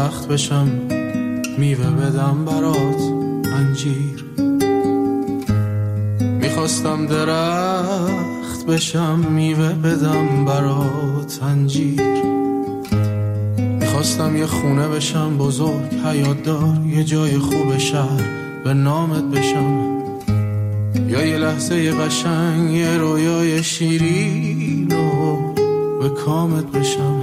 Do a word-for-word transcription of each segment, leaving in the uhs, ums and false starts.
درخت بشم میوه بدم برات انجیر. میخواستم درخت بشم میوه بدم برات انجیر. میخواستم یه خونه بشم بزرگ حیات دار، یه جای خوب شهر به نامت بشم، یا یه لحظه یه قشنگ یه رویای شیرین و به کامت بشم.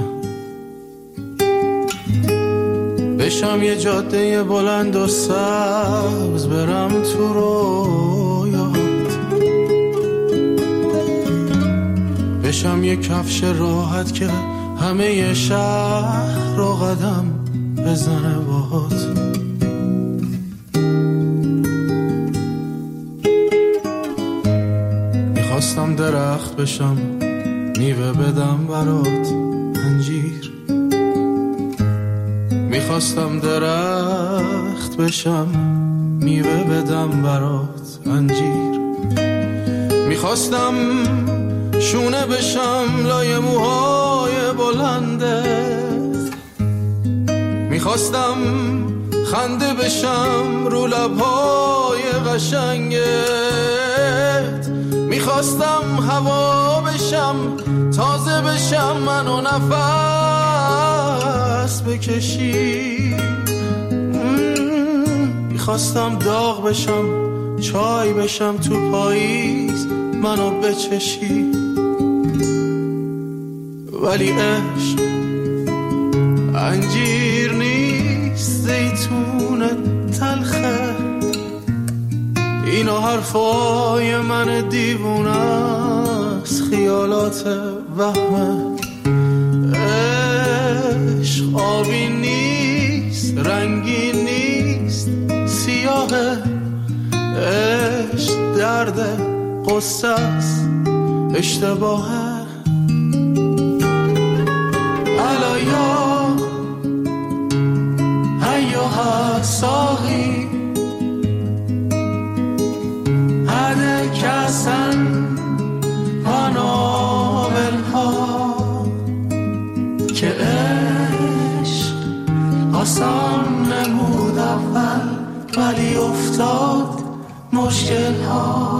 بشم یه جاده بلند و سبز برم تو رویات. بشم یه کفش راحت که همه شهر رو قدم بزنه باهات. میخواستم درخت بشم میوه بدم برات انجیر. میخواستم درخت بشم میوه بدم برات انجیر. میخواستم شونه بشم لای موهای بلندت. میخواستم خنده بشم رو لبهای قشنگت. میخواستم هوا بشم تازه بشم منو نفس بکشی. میخواستم داغ بشم چای بشم تو پاییز منو بچشی. ولی عشق انجیر نیست زیتون تلخه. اینا حرفای من دیوونه است خیالات وهمه. عشق آبی نیست رنگی نیست سیاهه. عشق درد قصه است اشتباهه. الایا ایها صاحی هده کسن پانابل ها که عشق آسان نمود اول ولی افتاد مشکل ها.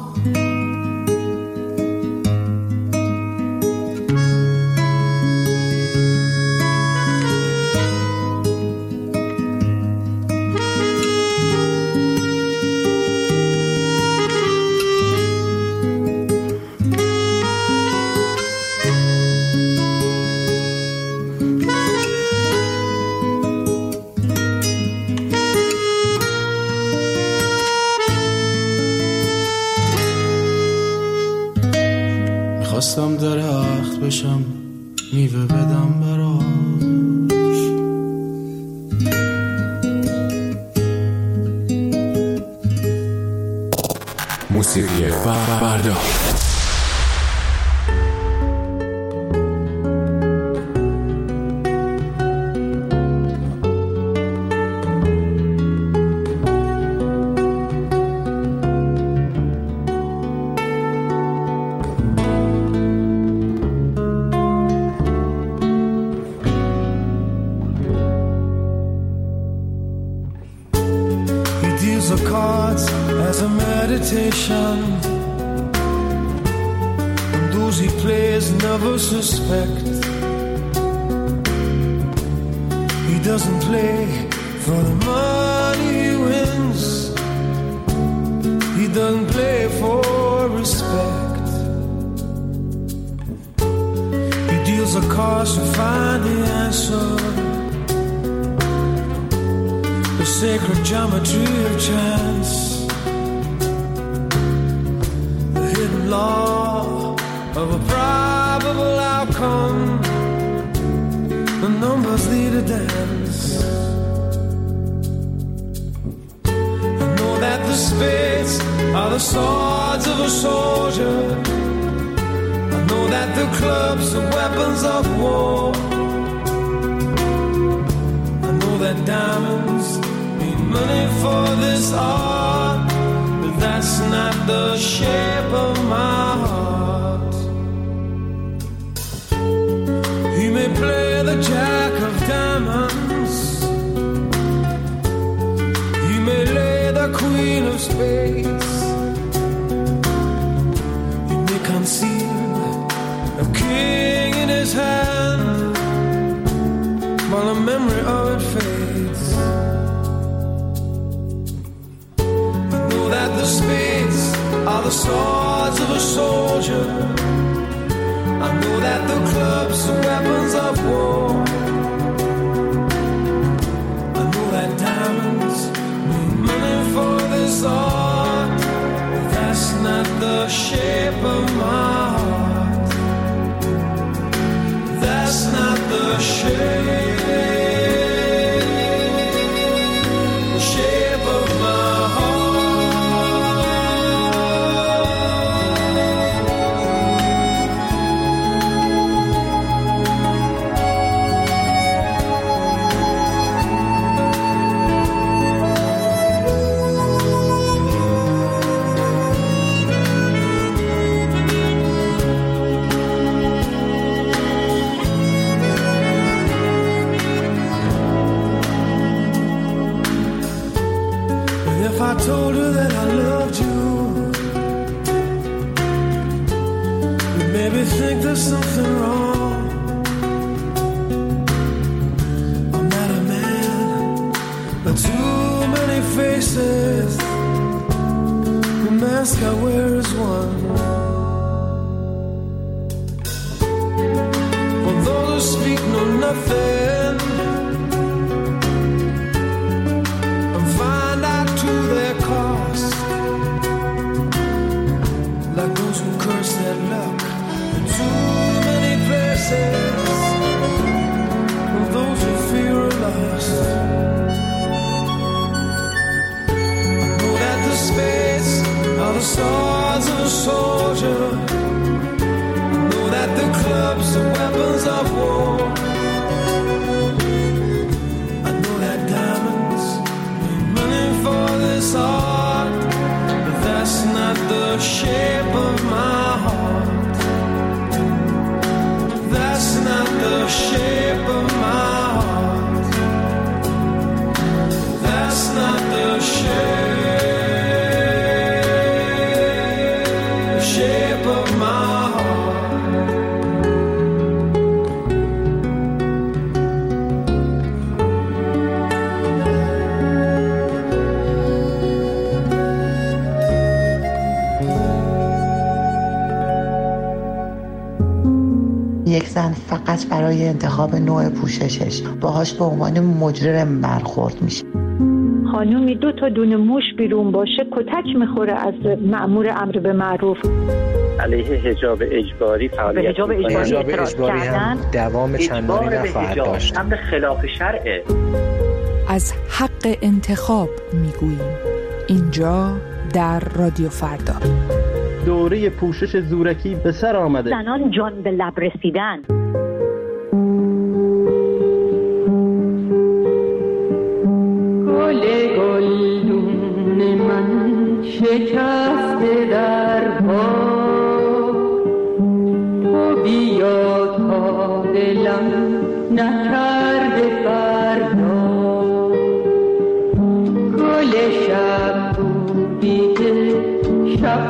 میخواستم درخت بشم میوه بدم براش. موسیقی فردا as a meditation, and those he plays never suspect. He doesn't play for the money he wins. He doesn't play for respect. He deals the cards to find the answer, the sacred geometry of chance, the hidden law of a probable outcome. The numbers lead a dance. I know that the spades are the swords of a soldier. I know that the clubs are weapons of war. I know that diamonds need money for this art, but that's not the shape of my heart. He may play the jack of diamonds, are the swords of a soldier. I know that the clubs are weapons of war. I know that diamonds mean money for this art, but that's not the shape of my heart. That's not the shape, shape of my heart. If I told her that I loved you, you'd maybe think there's something wrong. I'm not a man, but too many faces. The mask I wear is one. For those who speak know nothing, their cost, like those who curse their luck in too many places, or those who fear a loss. I know that the spades are the swords of a soldier. I know that the clubs are weapons of war. I know that diamonds for this art, but that's not the shape of my heart. That's not the shape of my heart. That's not the shape, shape of my یک زن فقط برای انتخاب نوع پوششش باهاش به عنوان مجرم برخورد میشه. خانومی دو تا دونه موش بیرون باشه کتک میخوره از مأمور امر به معروف. علیه حجاب اجباری فعالیت حجاب اجباری, حجاب اجباری هم دوام چندانی نخواهد داشت. امر خلاف شرعه. از حق انتخاب میگوییم اینجا در رادیو فردا. دوره پوشش زورکی به سر آمده. زنان جان به لب رسیدن. گل گلدون من شکسته در پا، تو بیا تا دلم نکرده فردا. گل شب بودی که شب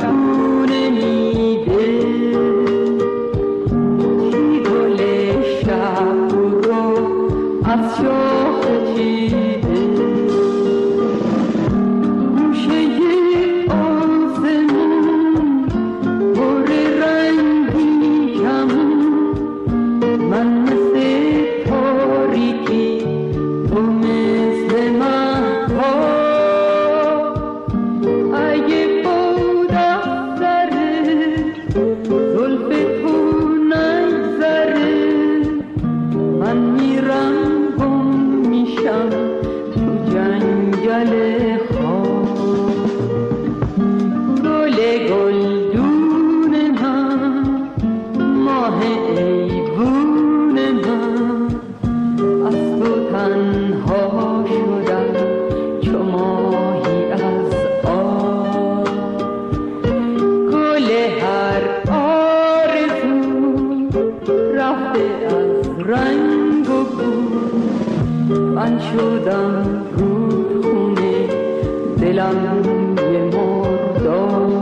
شدم رو خونه دلم یه مرداد.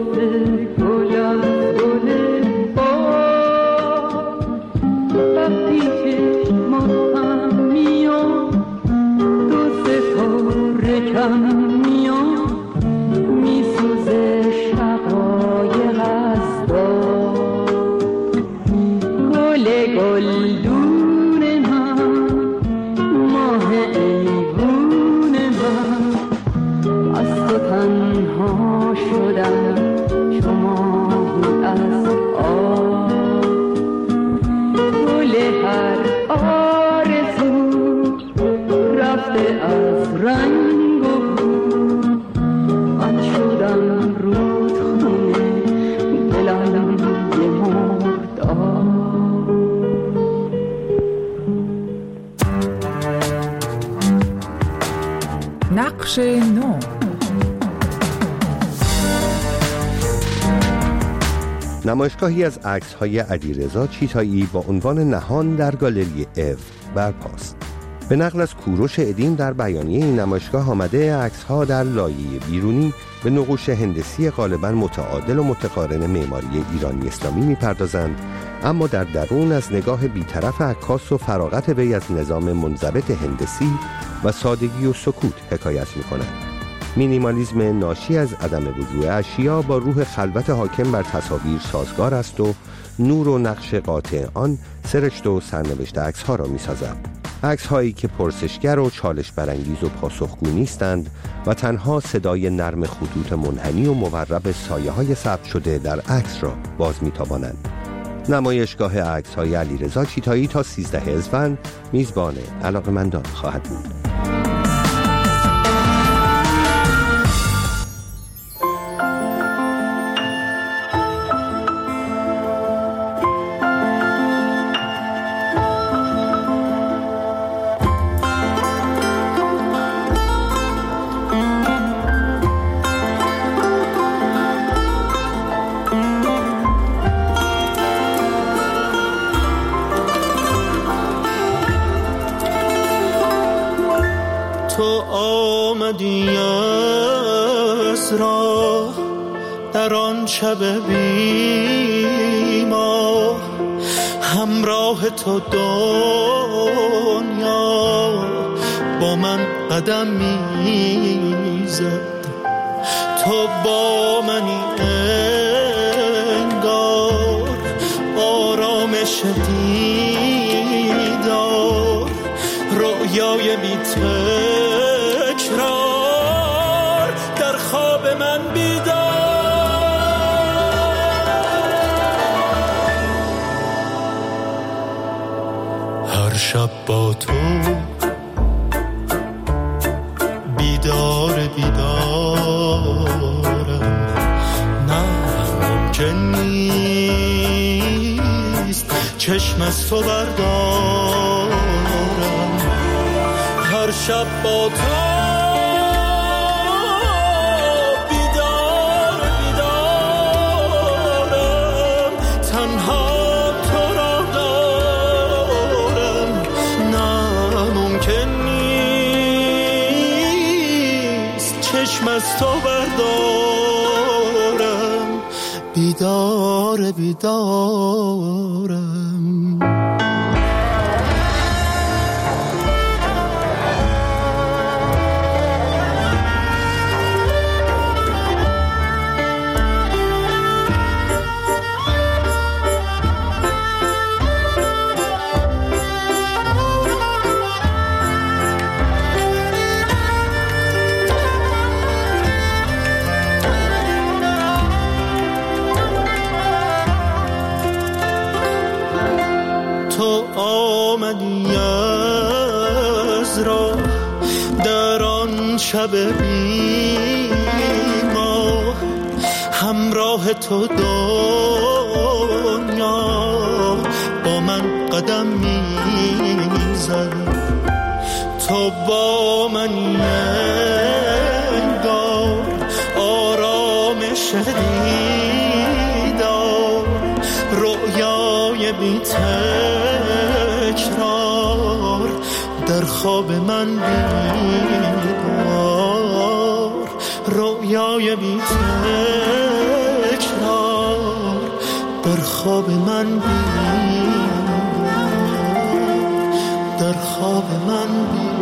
نقش نو. نمایشگاهی از عکس‌های علیرضا چیتایی با عنوان نهان در گالری اف برپاست. به نقل از کوروش ادین در بیانیه این نمایشگاه آمده عکس‌ها در لایه بیرونی به نقوش هندسی غالباً متعادل و متقارن معماری ایرانی اسلامی می‌پردازند، اما در درون از نگاه بی‌طرف عکاس و فراغت وی از نظام منضبط هندسی و سادگی و سکوت حکایت می‌کنند. مینیمالیسم ناشی از عدم وجود اشیا با روح خلوت حاکم بر تصاویر سازگار است و نور و نقش قاطع آن سرشت و سرنوشت عکس‌ها را می‌سازد. عکس‌هایی که پرسشگر و چالش برانگیز و پاسخگو نیستند و تنها صدای نرم خطوط منحنی و مورب سایه‌های ثبت شده در عکس را باز می‌تابانند. نمایشگاه عکس‌های علیرضا چیتایی تا سیزده اسفند میزبان علاقه‌مندان خواهد بود. تو آمدی از راه در آن شب بیما، همراه تو دنیا با من قدم میزد. تو با منی انگار آرامش دیدار، رویای بی تکرار در خواب من بیدار. هر شب با تو بیدار بیدارم، نه ممکن نیست چشم از تو بردارم. هر شب با تو بیدار بیدارم، تنها تو را دارم، نه ممکن نیست چشم از تو بردارم. بیدار بیدارم. تو آمدی از راه در آن شب بیما، همراه تو دنیا با من قدم میزد. تو با من انگار آرامش دیدار، رویای بی تکرار در خواب من بیدار، رویای بی تکرار در خواب من بیا، در خواب من بیا.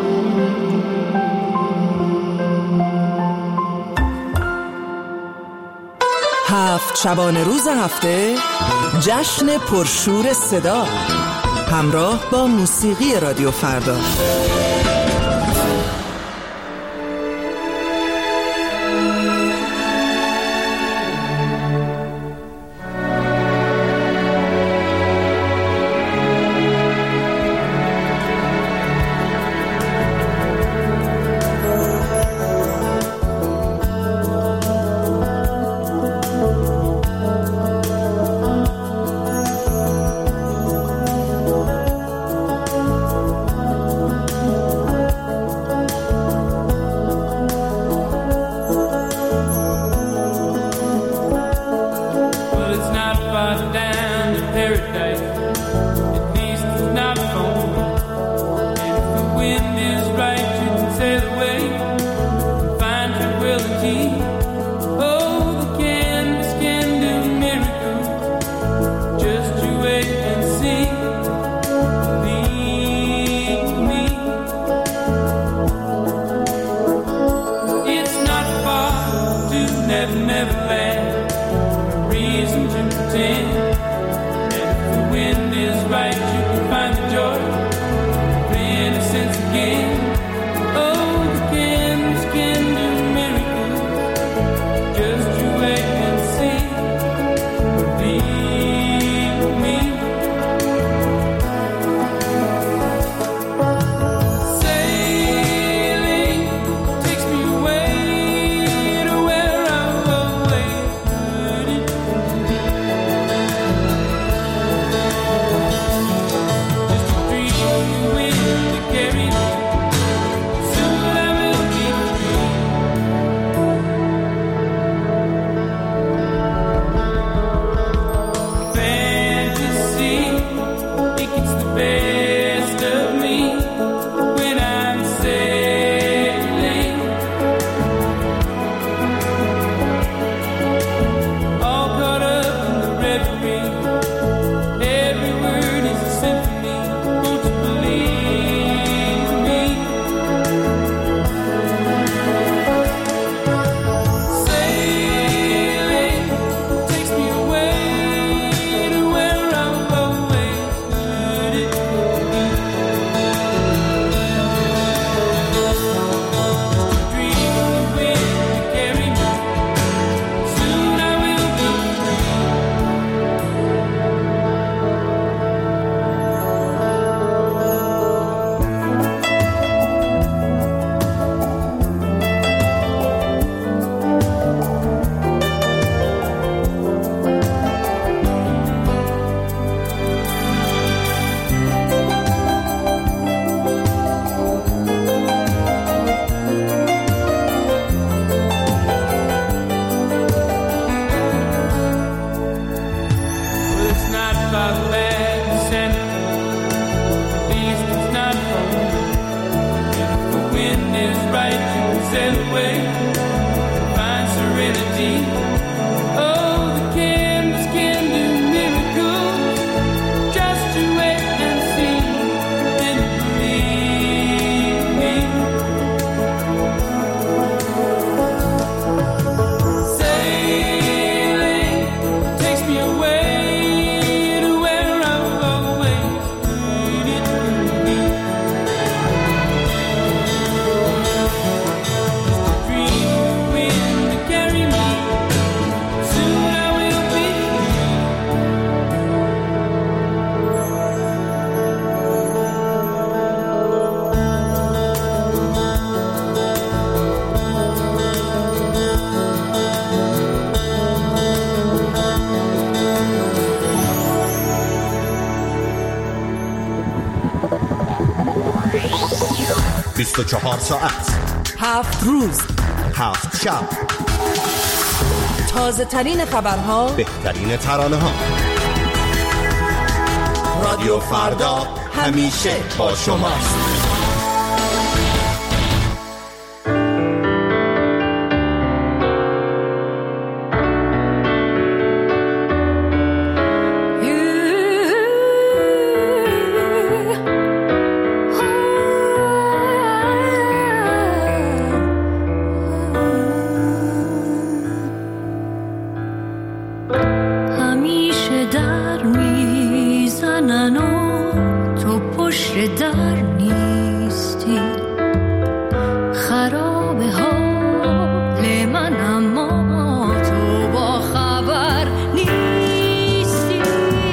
هفت شبانه روز هفته جشن پرشور صدا همراه با موسیقی رادیو فردا. بیست و چهار ساعت، هفت روز، هفت شب، تازه ترین خبرها، بهترین ترانه ها. رادیو فردا همیشه با شماست. همیشه در میزنن و تو پشت در نیستی. خراب حال من اما تو با خبر نیستی.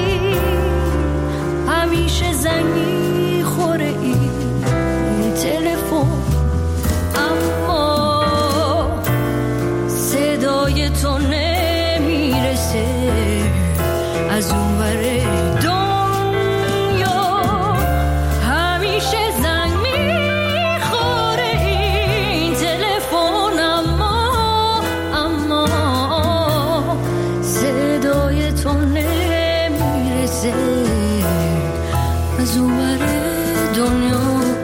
همیشه زنگ میخوره این تلفن اما صدای تو نمیرسه از اون ور دنیا. همیشه زنگ میخوره این تلفن اما اما صدای تو نمیرسه از اون ور دنیا.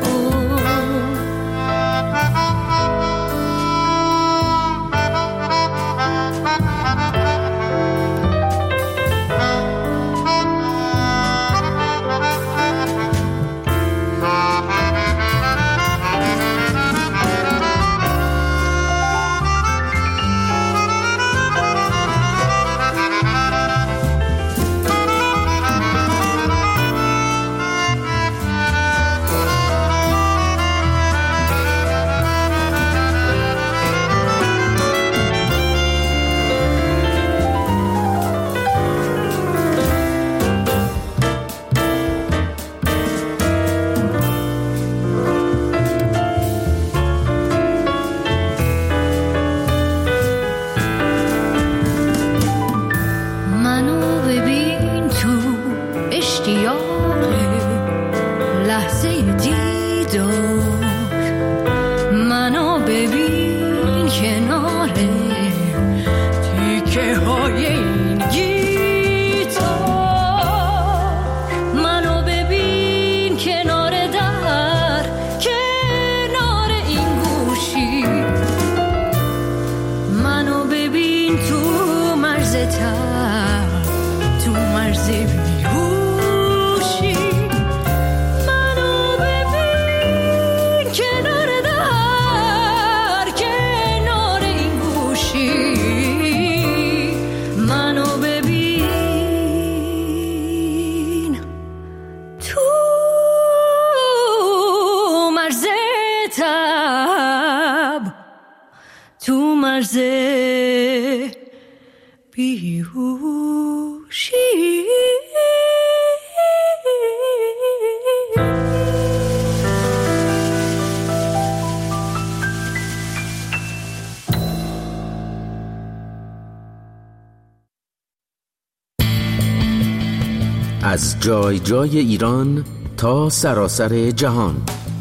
از جای جای ایران تا سراسر جهان.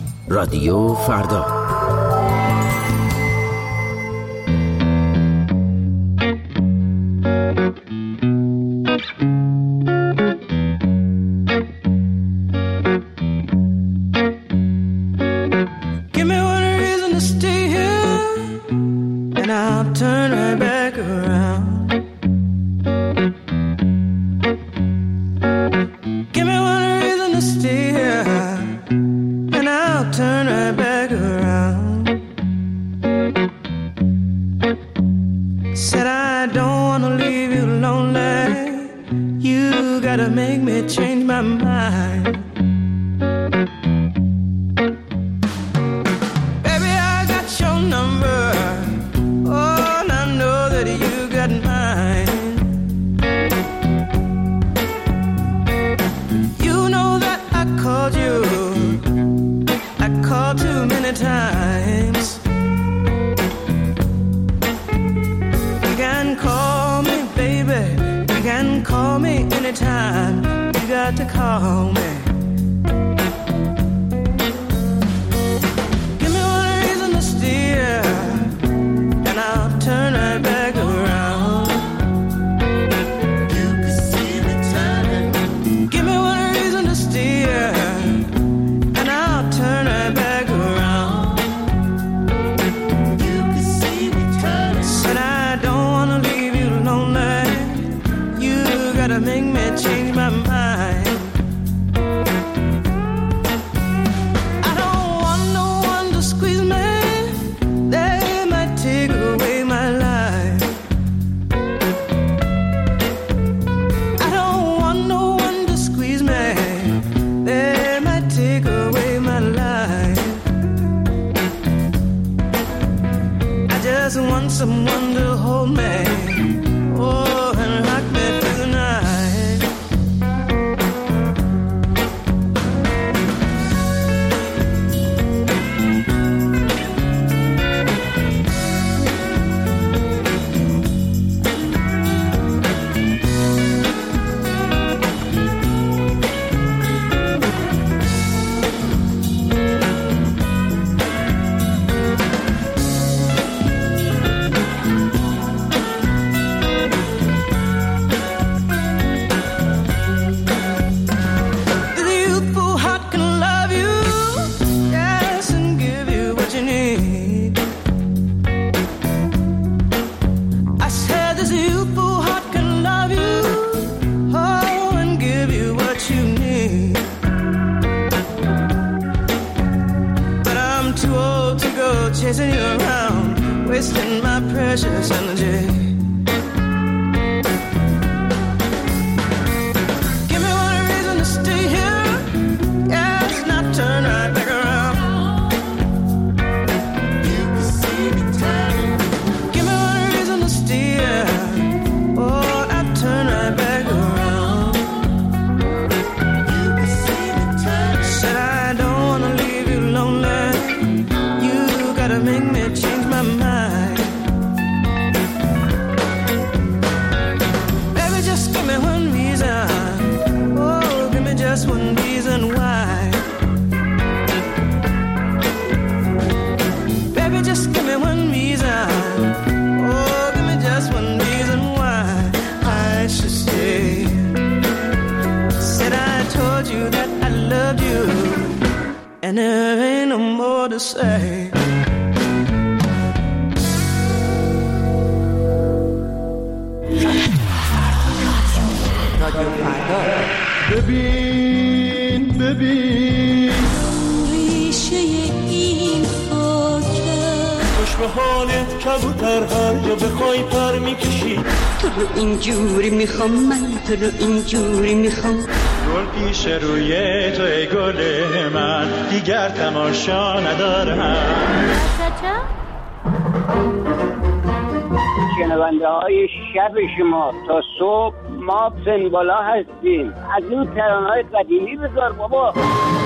رادیو فردا. and there ain't no more to say. ببین ببین ریشه این خاکه خوش به حالت کبوتر هر جا بخوای پر میکشی. تو رو اینجوری میخوام من، تو رو اینجوری میخوام. گل پیش روی تو ای گل من، دیگر تماشا ندارم. شنونده های شب شما تا صبح ما سنبالا هستیم. از این ترانه های قدیمی بذار بابا.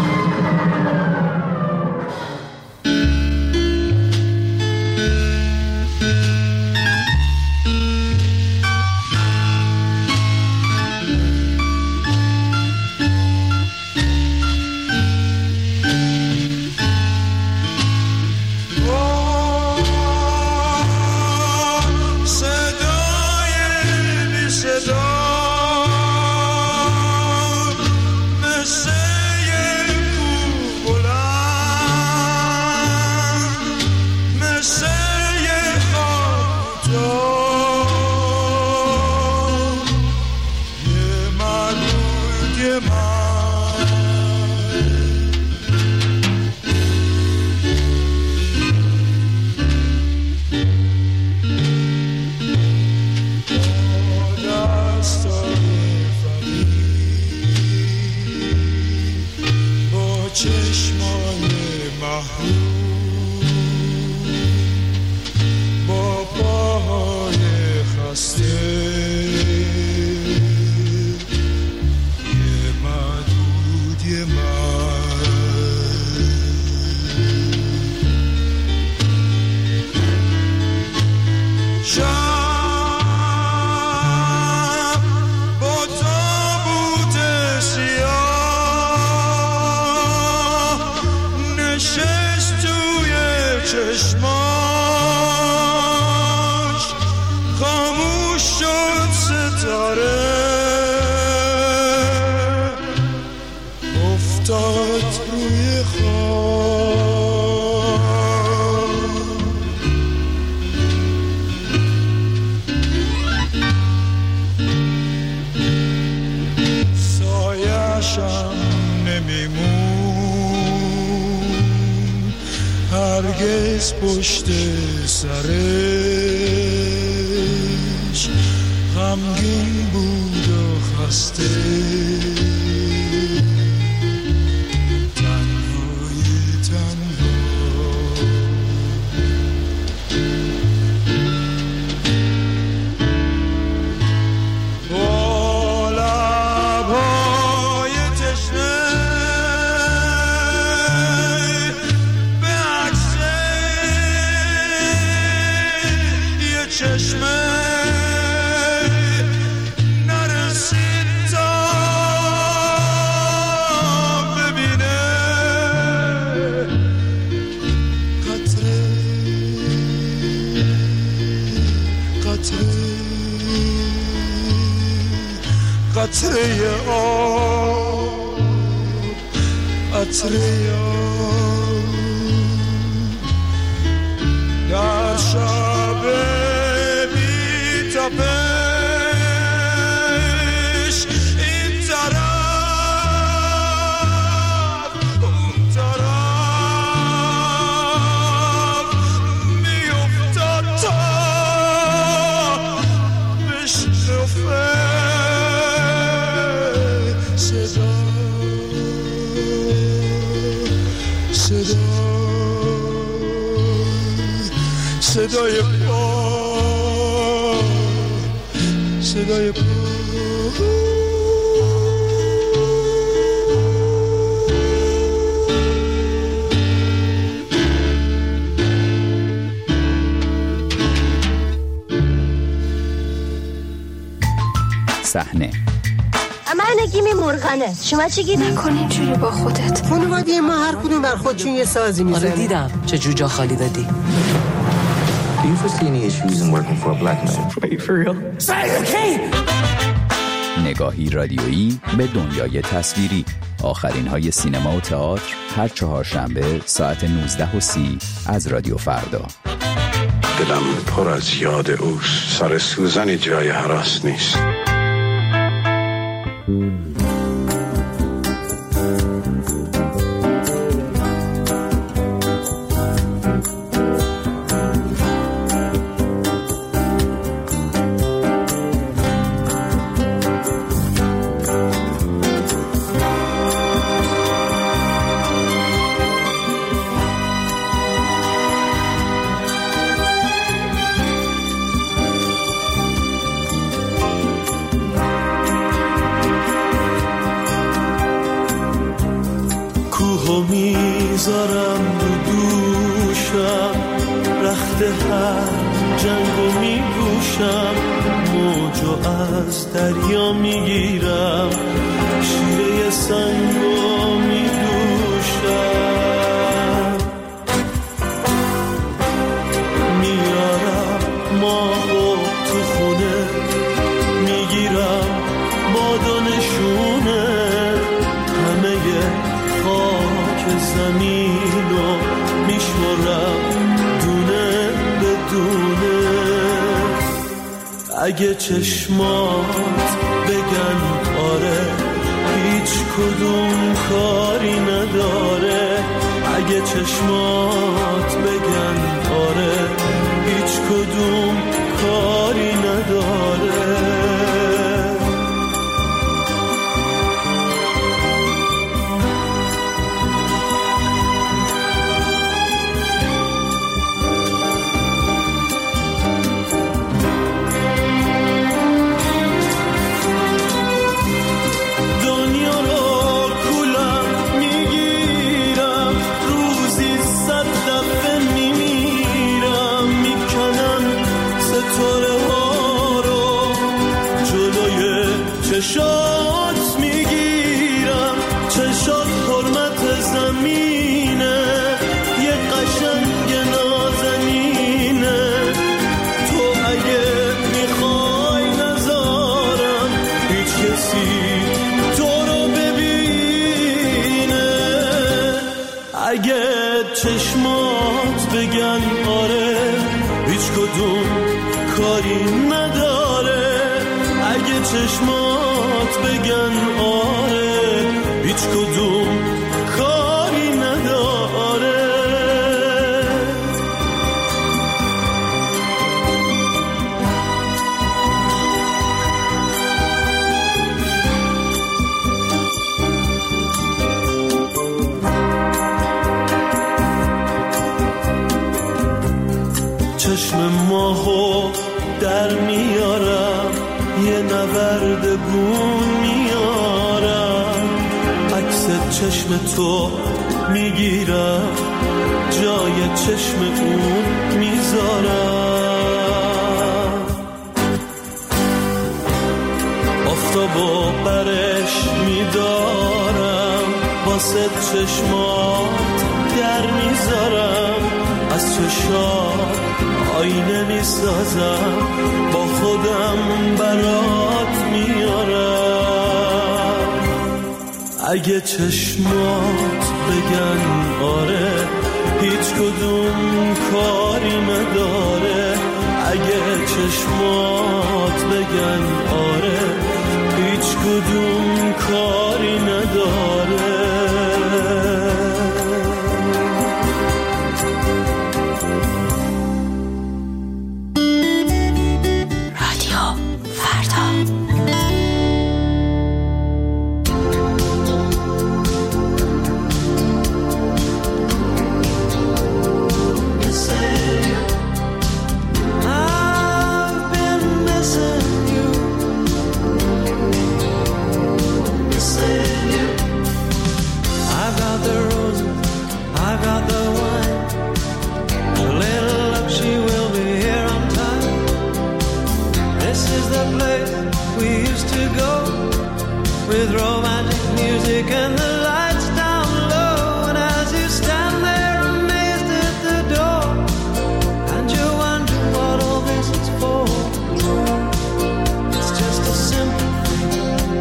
هرگز پشت سرش غمگین بود و خسته تنهای تنها با لبهای تشنه چشمه نرسید تا ببینه قطره قطره قطره آب قطره آب در شب تپش این طرف اون طرف میافتاد تا بشنفه صدا صدا صدای پا صدای پا صحنه من گیمی مرغانه. شما چی گیمی؟ نکنی اینجوری با خودت. خانواده ما هر کدوم بر خودشون یه سازی میزنه. آره دیدم چه جوجا خالی دادی. Do you foresee any issues in working for a black man? Wait, for real? Say it again! نگاهی رادیویی به دنیای تصویری. آخرین های سینما و تئاتر هر چهارشنبه ساعت نوزده و سی از رادیو فردا. دلم پر از یاد اوست، سر سوزنی جای هراس نیست. میذارم رو دوشم، رخت هر جنگو میگوشم، موجو از دریا میگیرم، شیره سنگو میدوشم، میارم ماهو تو خونه، میگیرم بادانشونه، همه خاک زمینو میشمرم دونه به دونه. اگه چشمات بگن آره، هیچ کدوم کاری نداره. اگه چشمات بگن آره، هیچ کدوم کاری نداره. چشات میگیرم، چشات حرمت زمینه، یه قشنگ نازنینه. تو اگه میخوای نذارم هیچ کسی تو رو ببینه. اگه چشمات بگن آره، هیچ کدوم کاری نداره. اگه چشمات بگن آره، هیچ کدوم کاری نداره. چشم ماهو در میارم، یه نورد گون میارم، عکس چشم تو میگیرم، جای چشم اون میذارم. آفتابو برش میدارم، واسه چشمات در میذارم، از چشات آینه میسازم، با خودم برات میارم. اگه چشمات بگن آره، هیچ کدوم کاری نداره. اگه چشمات بگن آره، هیچ کدوم کاری نداره. With romantic music and the lights down low, and as you stand there amazed at the door, and you wonder what all this is for. It's just a simple thing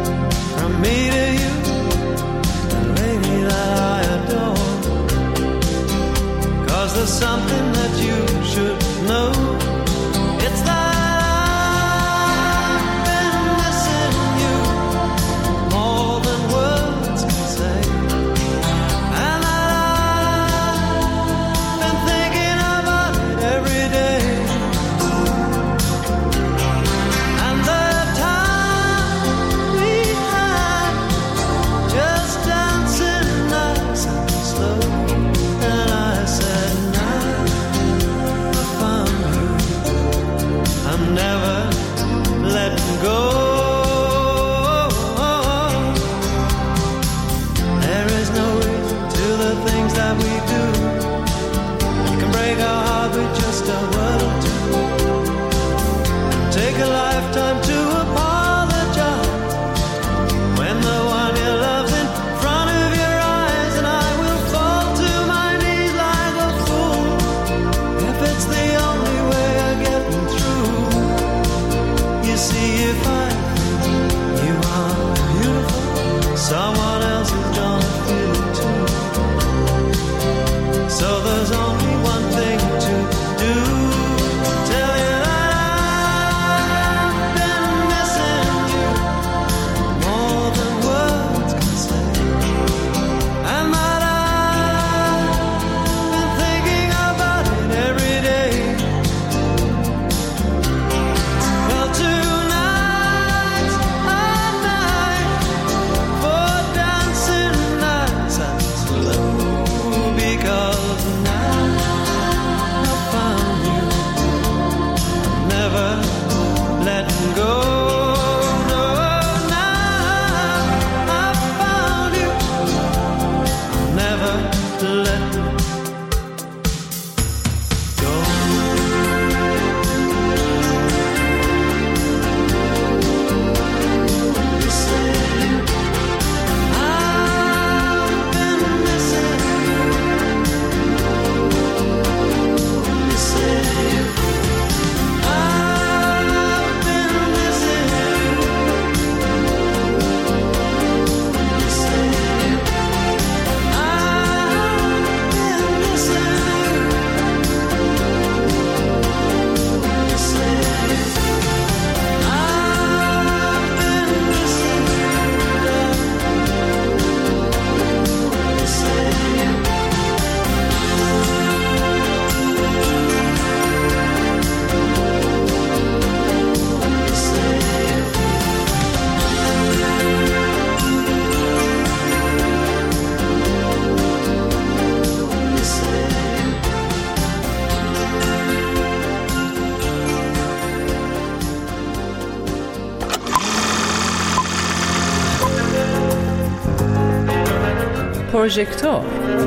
پروژکتور.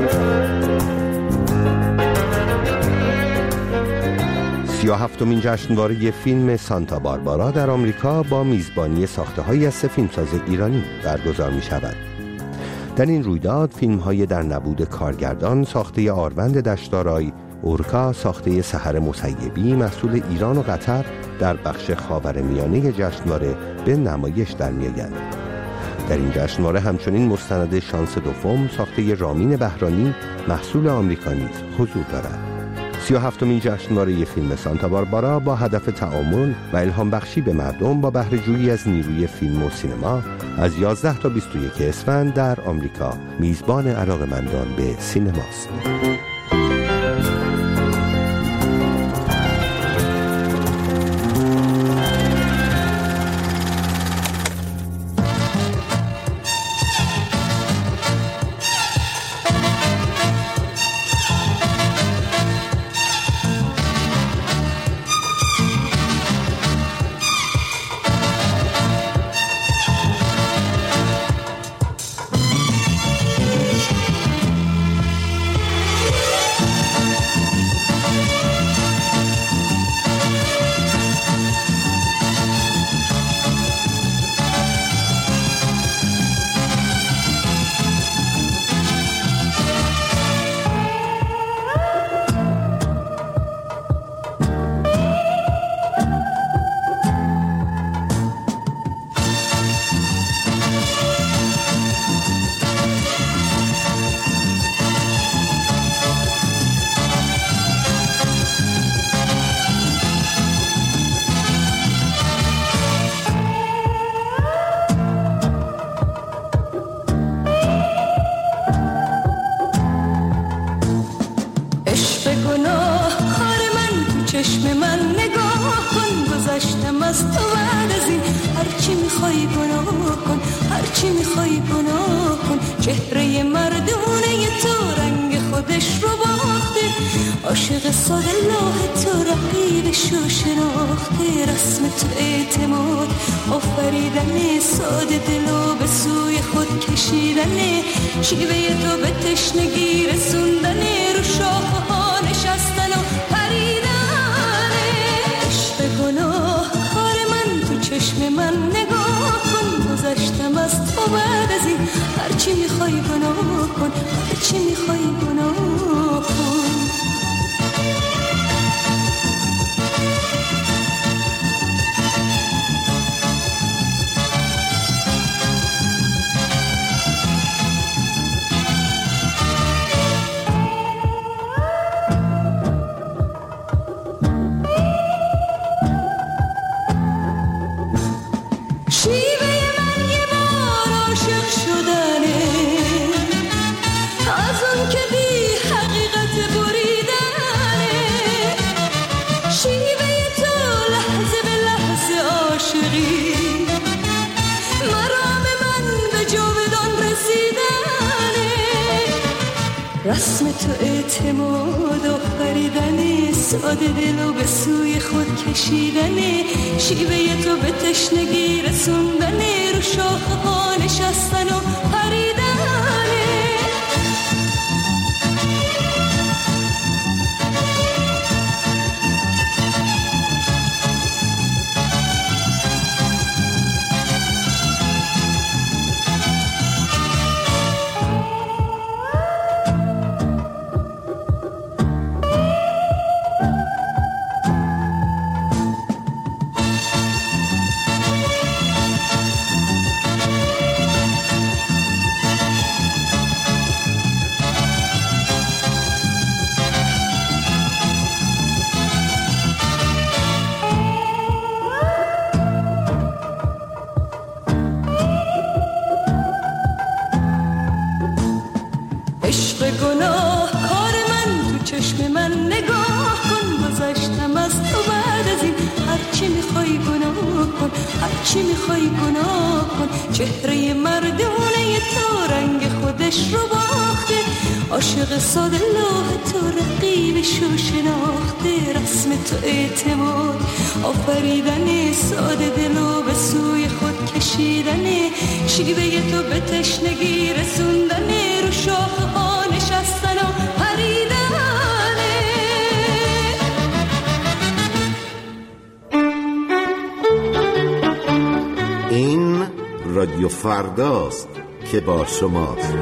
سی و هفتمین جشنواره فیلم سانتا باربارا در آمریکا با میزبانی ساخته‌هایی از سه فیلمساز ایرانی برگزار می شود. در این رویداد فیلم‌های در نبود کارگردان ساخته آروند دشتارای، اورکا ساخته سحر مسیبی محصول ایران و قطر در بخش خاورمیانه جشنواره به نمایش در می‌آید. در این جشنواره همچنین مستند شانس دوم ساخته رامین بهرانی محصول آمریکا نیز حضور دارد. سی و هفتمین جشنواره فیلم سانتا باربارا با هدف تعامل و الهام بخشی به مردم با بهره جویی از نیروی فیلم و سینما از یازده تا بیست و یک اسفند در آمریکا میزبان علاقه‌مندان به سینماست. عاشق ساده لاه تو رقیب شو شناخته، رسم تو اعتماد آفریدن ساده دلو به سوی خود کشیدن، شیوه تو به تشنگی رسوندن، رو شاخه ها نشستن و پریدن. عشق گناه کار من تو چشم من نگاه کن، گذشتم از تو بعد از این هرچی میخوای گناه کن، هرچی میخوای گناه کن. رسم تو اعتماد آفریدن، ساده دلو به سوی خود کشیدن، شیوه تو به تشنگی رسوندن، رو شاخه ها نشستن و پریدن. هرچی میخوای گناه کن، چهره مردونه تو رنگ خودش رو باخته، عاشق ساده لوح تو رقیب شو شناخته، رسم تو اعتماد آفریدن، ساده دلو به سوی خود کشیدن، کشیدنه، شیوه تو به تشنگی رسوندنه، رو شاخه ها نشستن و پریدنه. این رادیو فرداست که با شماست.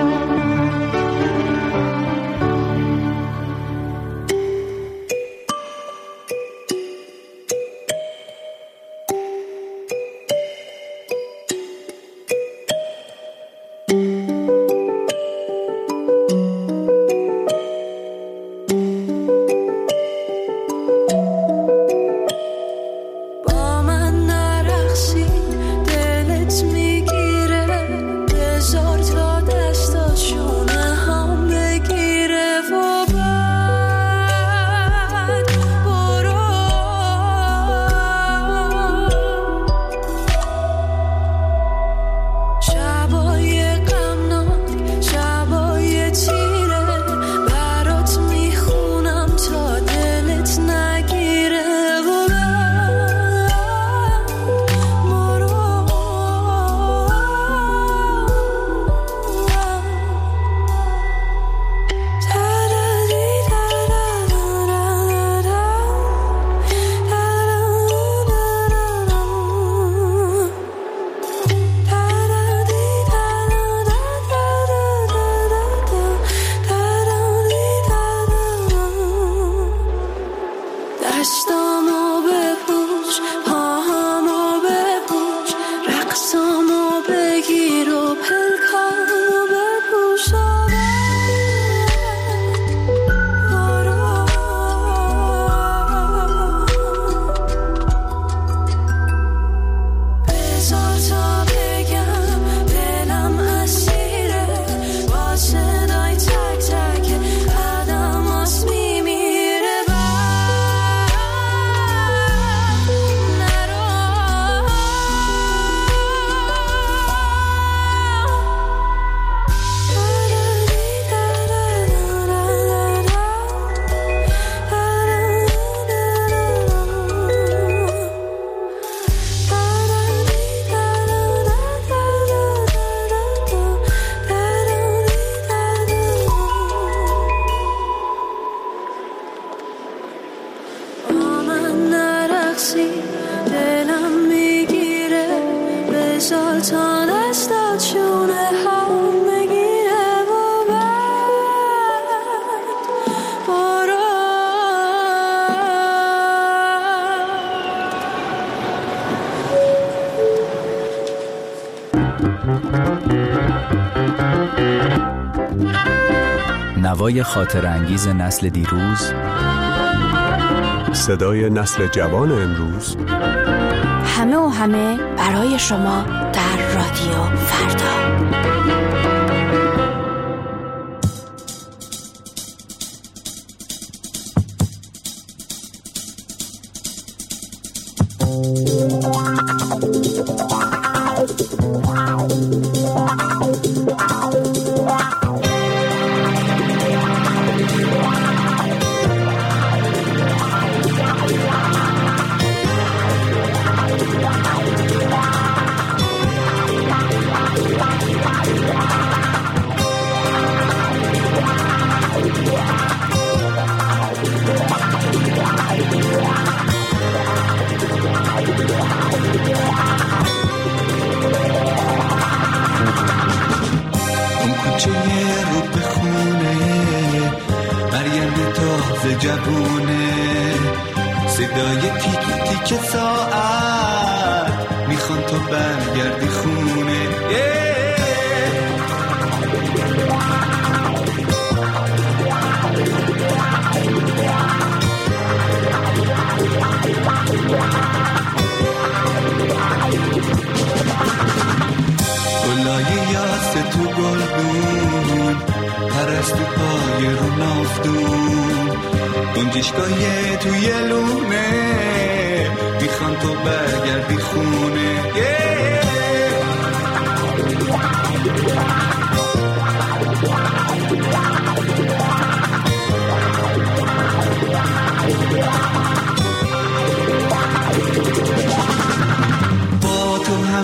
نوای خاطر انگیز نسل دیروز، صدای نسل جوان امروز، همه و همه برای شما در رادیو فردا.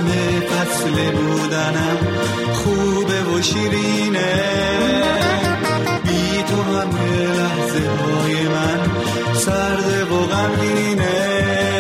همه فصل بودنم خوبه و شیرینه، بی تو همه لحظه های من سرده و غمگینه.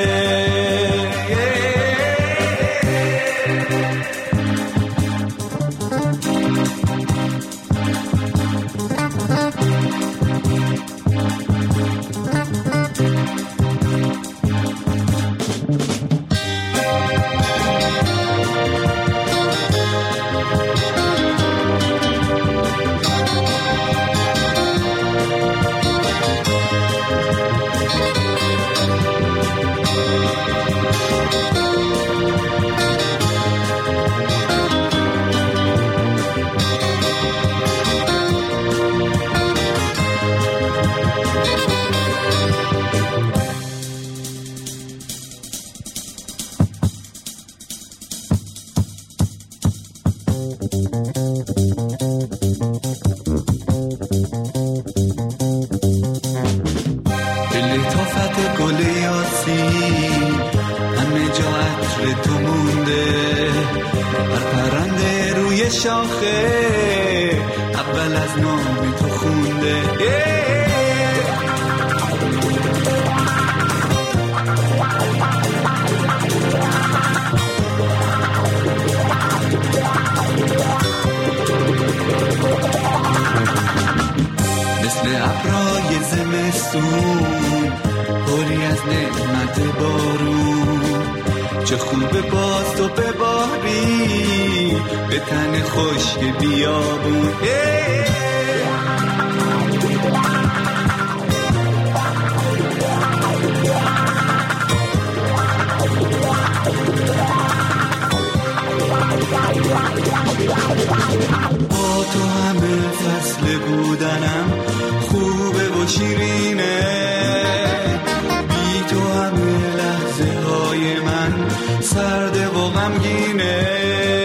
شاخه اول از نام تو خونده. مثل ابرای زمستون پری از نعمت بارون، چه خوبه باز تو بباری به تن خشک بیابون. با تو همه فصل بودنم خوبه و شیرینه، بی تو همه لحظه های من سرده و غمگینه.